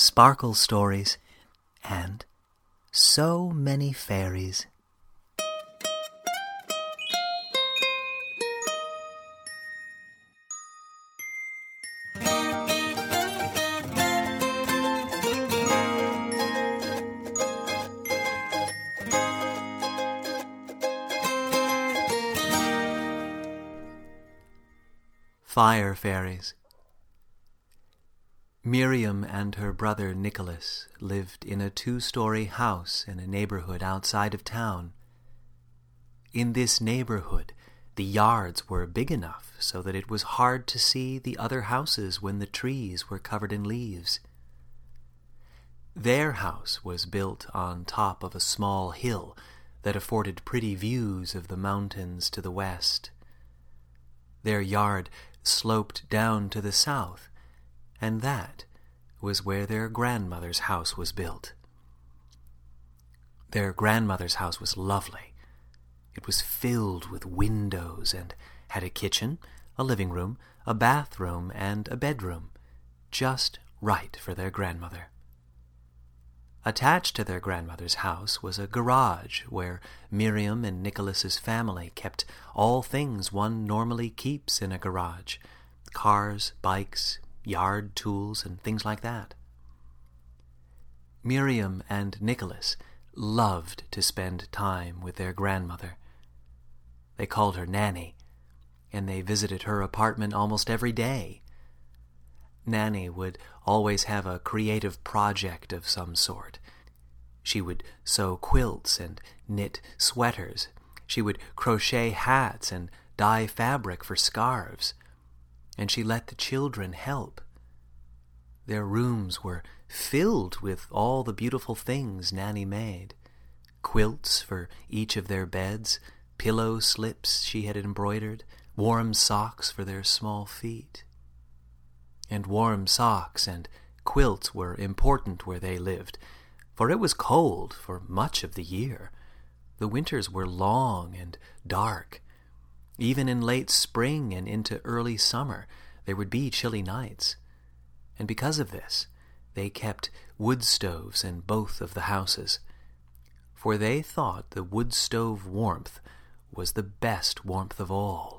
sparkle stories, and so many fairies. Fire Fairies. Miriam and her brother Nicholas lived in a 2-story house in a neighborhood outside of town. In this neighborhood, the yards were big enough so that it was hard to see the other houses when the trees were covered in leaves. Their house was built on top of a small hill that afforded pretty views of the mountains to the west. Their yard sloped down to the south, and that was where their grandmother's house was built. Their grandmother's house was lovely. It was filled with windows and had a kitchen, a living room, a bathroom, and a bedroom, just right for their grandmother. Attached to their grandmother's house was a garage where Miriam and Nicholas's family kept all things one normally keeps in a garage: cars, bikes, yard tools, and things like that. Miriam and Nicholas loved to spend time with their grandmother. They called her Nanny, and they visited her apartment almost every day. Nanny would always have a creative project of some sort. She would sew quilts and knit sweaters. She would crochet hats and dye fabric for scarves. And she let the children help. Their rooms were filled with all the beautiful things Nanny made: quilts for each of their beds, pillow slips she had embroidered, warm socks for their small feet. And warm socks and quilts were important where they lived, for it was cold for much of the year. The winters were long and dark. Even in late spring and into early summer, there would be chilly nights. And because of this, they kept wood stoves in both of the houses, for they thought the wood stove warmth was the best warmth of all.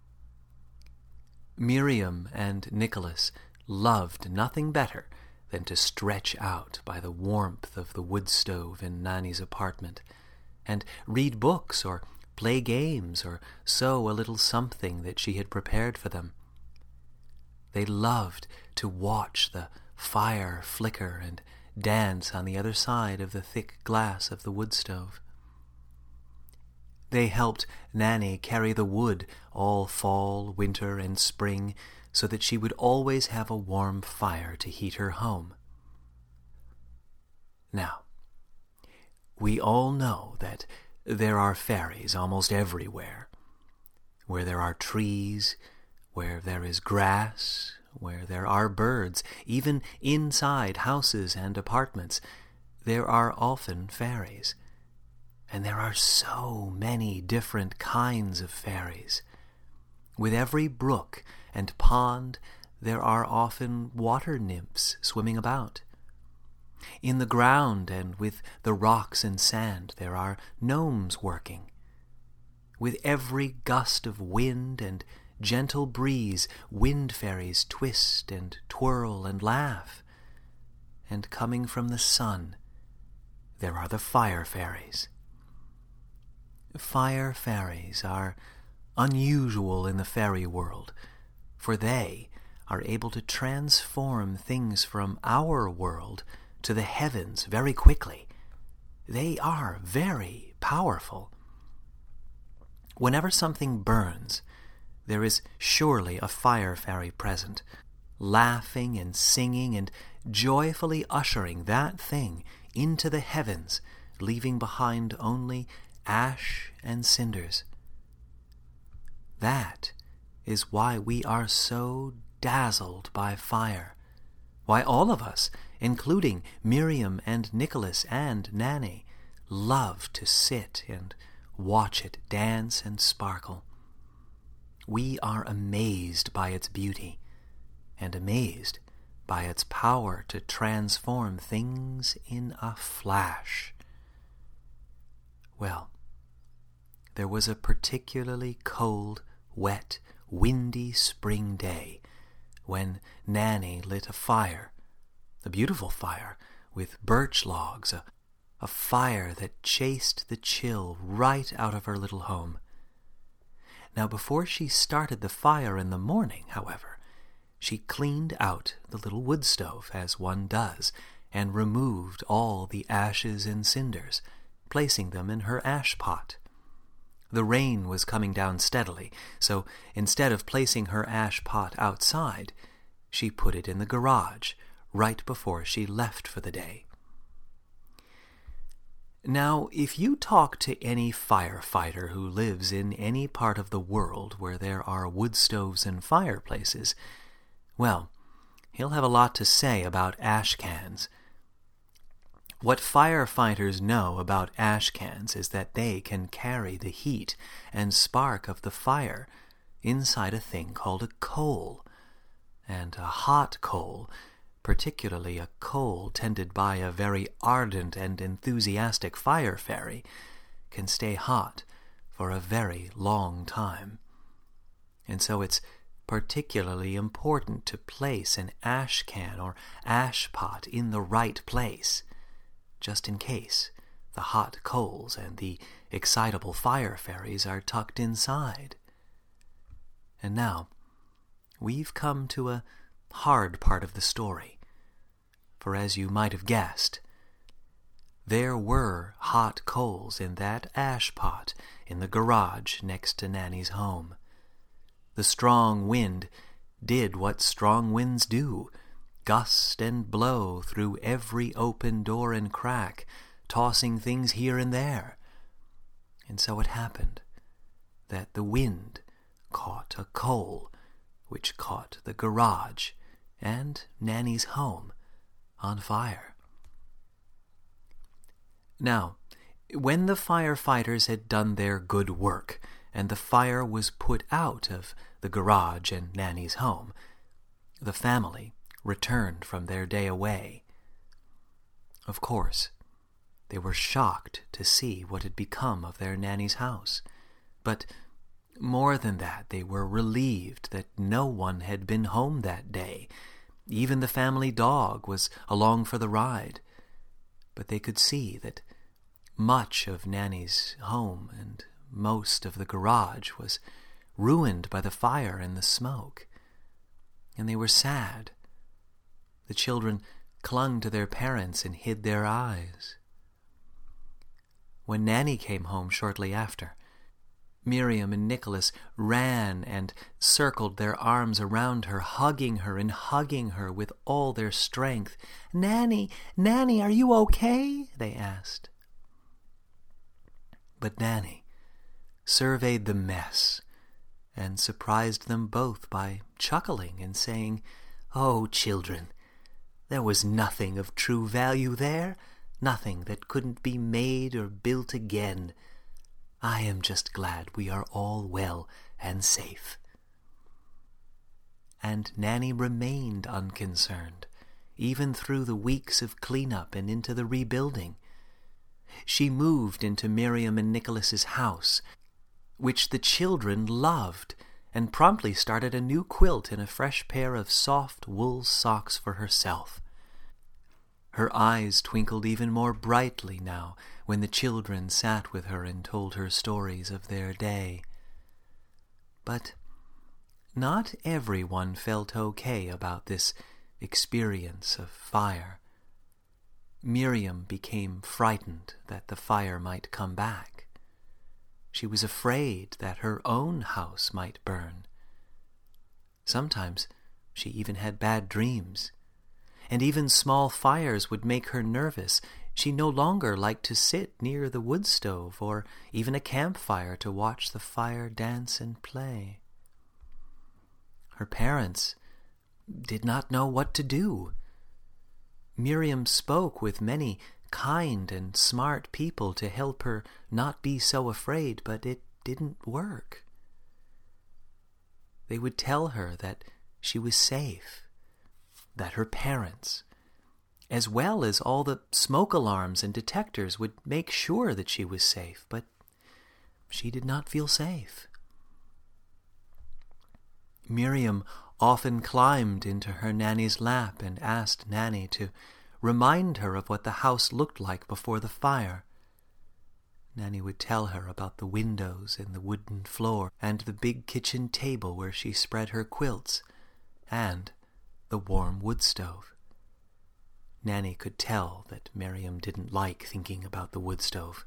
Miriam and Nicholas loved nothing better than to stretch out by the warmth of the wood stove in Nanny's apartment, and read books or play games or sew a little something that she had prepared for them. They loved to watch the fire flicker and dance on the other side of the thick glass of the wood stove. They helped Nanny carry the wood all fall, winter, and spring, so that she would always have a warm fire to heat her home. Now, we all know that there are fairies almost everywhere. Where there are trees, where there is grass, where there are birds, even inside houses and apartments, there are often fairies. And there are so many different kinds of fairies. With every brook and pond, there are often water nymphs swimming about. In the ground and with the rocks and sand, there are gnomes working. With every gust of wind and gentle breeze, wind fairies twist and twirl and laugh. And coming from the sun, there are the fire fairies. Fire fairies are unusual in the fairy world, for they are able to transform things from our world to the heavens very quickly. They are very powerful. Whenever something burns, there is surely a fire fairy present, laughing and singing and joyfully ushering that thing into the heavens, leaving behind only ash and cinders. That is why we are so dazzled by fire, why all of us, including Miriam and Nicholas and Nanny, love to sit and watch it dance and sparkle. We are amazed by its beauty, and amazed by its power to transform things in a flash. Well, there was a particularly cold, wet, windy spring day when Nanny lit a fire, a beautiful fire with birch logs, a fire that chased the chill right out of her little home. Now, before she started the fire in the morning, however, she cleaned out the little wood stove, as one does, and removed all the ashes and cinders, placing them in her ash pot. The rain was coming down steadily, so instead of placing her ash pot outside, she put it in the garage right before she left for the day. Now, if you talk to any firefighter who lives in any part of the world where there are wood stoves and fireplaces, well, he'll have a lot to say about ash cans. What firefighters know about ash cans is that they can carry the heat and spark of the fire inside a thing called a coal. And a hot coal, particularly a coal tended by a very ardent and enthusiastic fire fairy, can stay hot for a very long time. And so it's particularly important to place an ash can or ash pot in the right place, just in case the hot coals and the excitable fire fairies are tucked inside. And now, we've come to a hard part of the story, for as you might have guessed, there were hot coals in that ash pot in the garage next to Nanny's home. The strong wind did what strong winds do, gust and blow through every open door and crack, tossing things here and there. And so it happened that the wind caught a coal, which caught the garage and Nanny's home on fire. Now, when the firefighters had done their good work and the fire was put out of the garage and Nanny's home, the family returned from their day away. Of course, they were shocked to see what had become of their Nanny's house, but more than that, they were relieved that no one had been home that day. Even the family dog was along for the ride, but they could see that much of Nanny's home and most of the garage was ruined by the fire and the smoke, and they were sad. The children clung to their parents and hid their eyes. When Nanny came home shortly after, Miriam and Nicholas ran and circled their arms around her, hugging her and hugging her with all their strength. "Nanny, Nanny, are you okay?" they asked. But Nanny surveyed the mess and surprised them both by chuckling and saying, "Oh, children, there was nothing of true value there, nothing that couldn't be made or built again. I am just glad we are all well and safe." And Nanny remained unconcerned, even through the weeks of cleanup and into the rebuilding. She moved into Miriam and Nicholas's house, which the children loved, and promptly started a new quilt and a fresh pair of soft wool socks for herself. Her eyes twinkled even more brightly now when the children sat with her and told her stories of their day. But not everyone felt okay about this experience of fire. Miriam became frightened that the fire might come back. She was afraid that her own house might burn. Sometimes she even had bad dreams, and even small fires would make her nervous. She no longer liked to sit near the wood stove or even a campfire to watch the fire dance and play. Her parents did not know what to do. Miriam spoke with many kind and smart people to help her not be so afraid, but it didn't work. They would tell her that she was safe, that her parents, as well as all the smoke alarms and detectors, would make sure that she was safe, but she did not feel safe. Miriam often climbed into her Nanny's lap and asked Nanny to remind her of what the house looked like before the fire. Nanny would tell her about the windows and the wooden floor and the big kitchen table where she spread her quilts and the warm wood stove. Nanny could tell that Miriam didn't like thinking about the wood stove.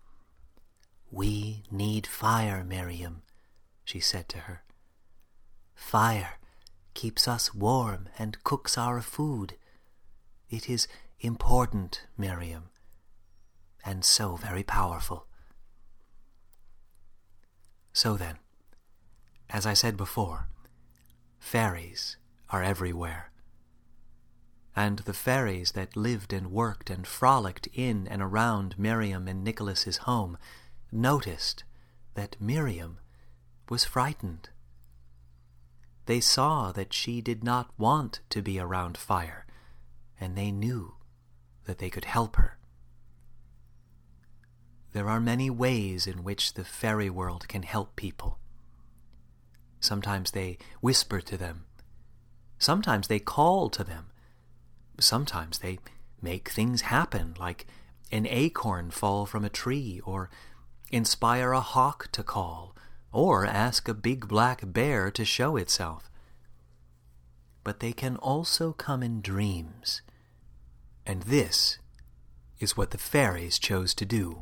"We need fire, Miriam," she said to her. "Fire keeps us warm and cooks our food. It is important, Miriam, and so very powerful." So then, as I said before, fairies are everywhere. And the fairies that lived and worked and frolicked in and around Miriam and Nicholas's home noticed that Miriam was frightened. They saw that she did not want to be around fire, and they knew that they could help her. There are many ways in which the fairy world can help people. Sometimes they whisper to them. Sometimes they call to them. Sometimes they make things happen, like an acorn fall from a tree, or inspire a hawk to call, or ask a big black bear to show itself. But they can also come in dreams, and this is what the fairies chose to do.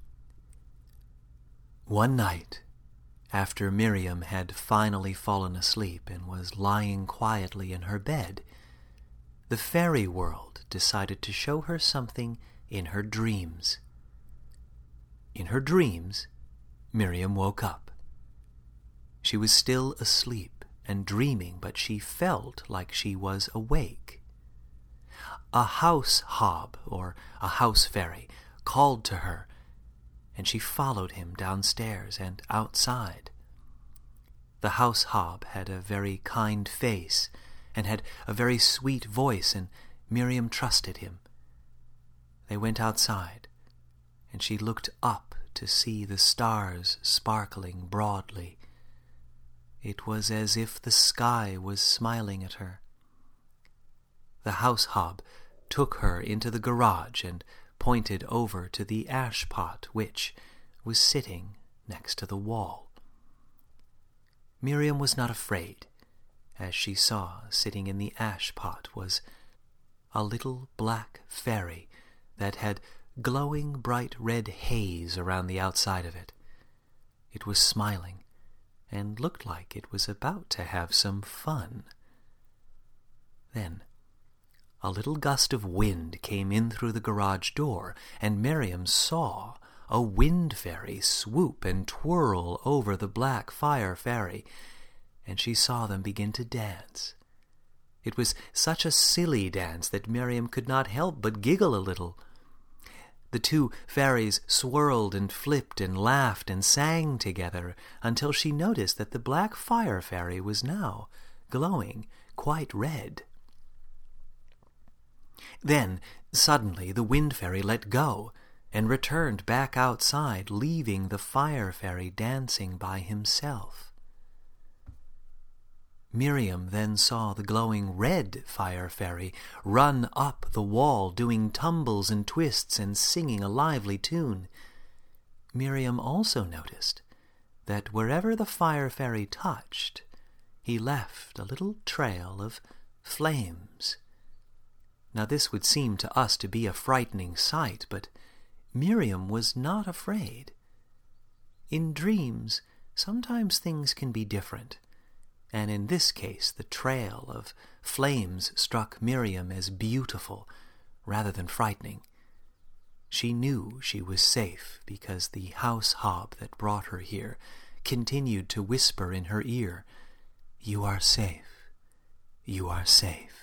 One night, after Miriam had finally fallen asleep and was lying quietly in her bed, the fairy world decided to show her something in her dreams. In her dreams, Miriam woke up. She was still asleep and dreaming, but she felt like she was awake. A house hob, or a house fairy, called to her, and she followed him downstairs and outside. The house hob had a very kind face and had a very sweet voice, and Miriam trusted him. They went outside, and she looked up to see the stars sparkling broadly. It was as if the sky was smiling at her. The house hob took her into the garage and pointed over to the ash pot, which was sitting next to the wall. Miriam was not afraid, as she saw sitting in the ash pot was a little black fairy that had glowing bright red haze around the outside of it. It was smiling and looked like it was about to have some fun. Then a little gust of wind came in through the garage door, and Miriam saw a wind fairy swoop and twirl over the black fire fairy, and she saw them begin to dance. It was such a silly dance that Miriam could not help but giggle a little. The two fairies swirled and flipped and laughed and sang together until she noticed that the black fire fairy was now glowing quite red. Then, suddenly, the wind fairy let go and returned back outside, leaving the fire fairy dancing by himself. Miriam then saw the glowing red fire fairy run up the wall, doing tumbles and twists and singing a lively tune. Miriam also noticed that wherever the fire fairy touched, he left a little trail of flames. Now this would seem to us to be a frightening sight, but Miriam was not afraid. In dreams, sometimes things can be different, and in this case the trail of flames struck Miriam as beautiful rather than frightening. She knew she was safe because the house hob that brought her here continued to whisper in her ear, "You are safe. You are safe."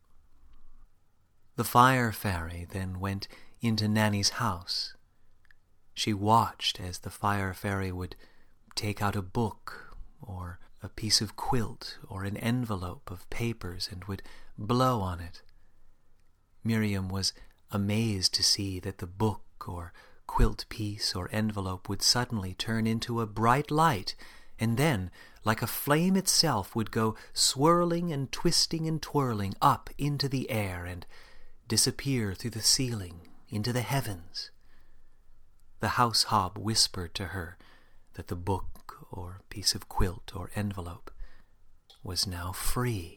The fire fairy then went into Nanny's house. She watched as the fire fairy would take out a book or a piece of quilt or an envelope of papers and would blow on it. Miriam was amazed to see that the book or quilt piece or envelope would suddenly turn into a bright light, and then, like a flame itself, would go swirling and twisting and twirling up into the air and disappear through the ceiling into the heavens. The house hob whispered to her that the book or piece of quilt or envelope was now free.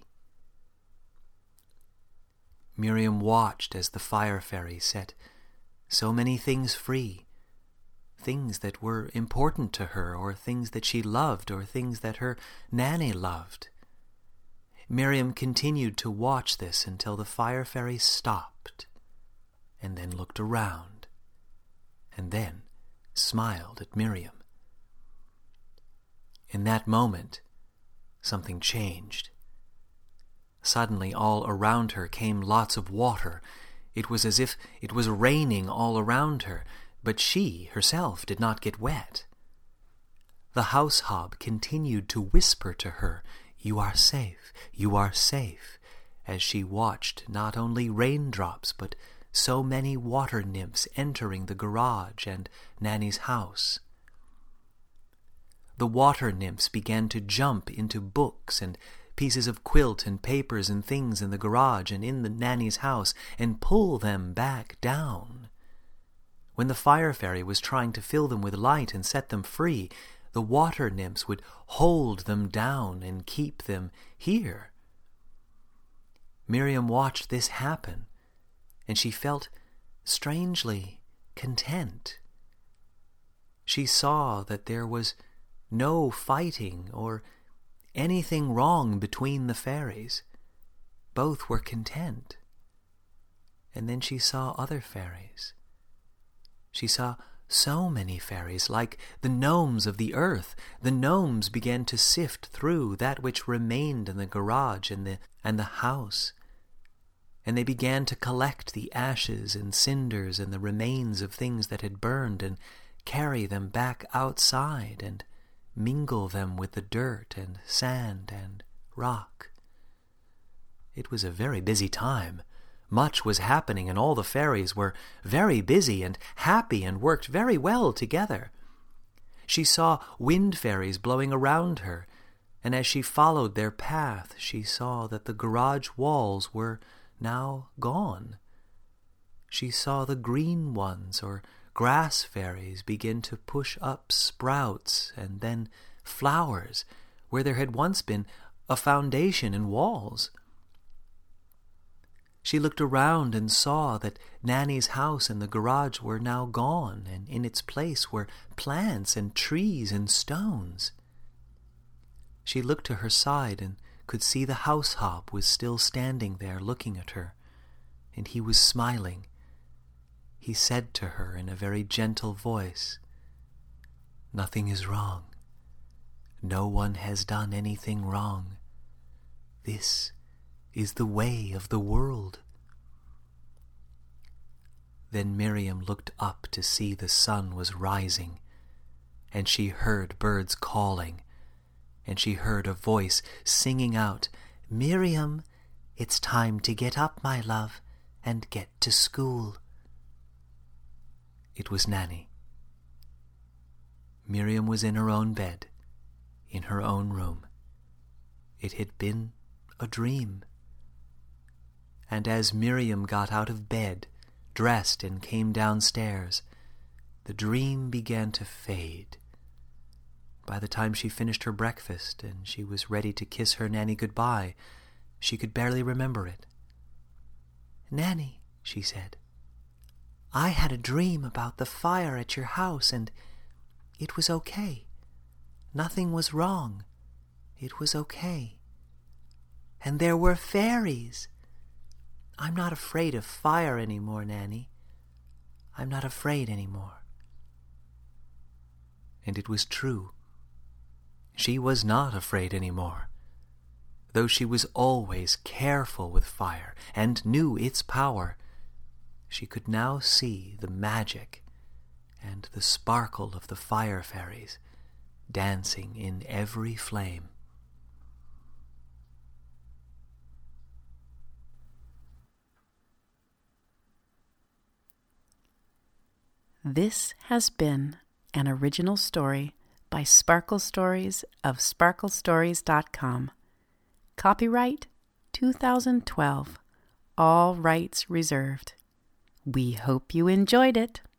Miriam watched as the fire fairy set so many things free, things that were important to her, or things that she loved, or things that her nanny loved. Miriam continued to watch this until the fire fairy stopped, and then looked around, and then smiled at Miriam. In that moment, something changed. Suddenly, all around her came lots of water. It was as if it was raining all around her, but she herself did not get wet. The house hob continued to whisper to her, "You are safe, you are safe," as she watched not only raindrops but so many water nymphs entering the garage and Nanny's house. The water nymphs began to jump into books and pieces of quilt and papers and things in the garage and in the Nanny's house and pull them back down. When the fire fairy was trying to fill them with light and set them free, the water nymphs would hold them down and keep them here. Miriam watched this happen, and she felt strangely content. She saw that there was no fighting or anything wrong between the fairies. Both were content. And then she saw other fairies. She saw so many fairies, like the gnomes of the earth. The gnomes began to sift through that which remained in the garage and the house, and they began to collect the ashes and cinders and the remains of things that had burned and carry them back outside and mingle them with the dirt and sand and rock. It was a very busy time. Much was happening, and all the fairies were very busy and happy and worked very well together. She saw wind fairies blowing around her, and as she followed their path, she saw that the garage walls were now gone. She saw the green ones, or grass fairies, begin to push up sprouts and then flowers where there had once been a foundation and walls. She looked around and saw that Nanny's house and the garage were now gone, and in its place were plants and trees and stones. She looked to her side and could see the house hob was still standing there looking at her, and he was smiling. He said to her in a very gentle voice, "Nothing is wrong. No one has done anything wrong. This is the way of the world." Then Miriam looked up to see the sun was rising, and she heard birds calling, and she heard a voice singing out, "Miriam, it's time to get up, my love, and get to school." It was Nanny. Miriam was in her own bed, in her own room. It had been a dream. And as Miriam got out of bed, dressed, and came downstairs, the dream began to fade. By the time she finished her breakfast and she was ready to kiss her Nanny goodbye, she could barely remember it. "Nanny," she said, "I had a dream about the fire at your house, and it was okay. Nothing was wrong. It was okay. And there were fairies. I'm not afraid of fire anymore, Nanny. I'm not afraid anymore." And it was true. She was not afraid anymore. Though she was always careful with fire and knew its power, she could now see the magic and the sparkle of the fire fairies dancing in every flame. This has been an original story by Sparkle Stories of sparklestories.com. Copyright 2012. All rights reserved. We hope you enjoyed it.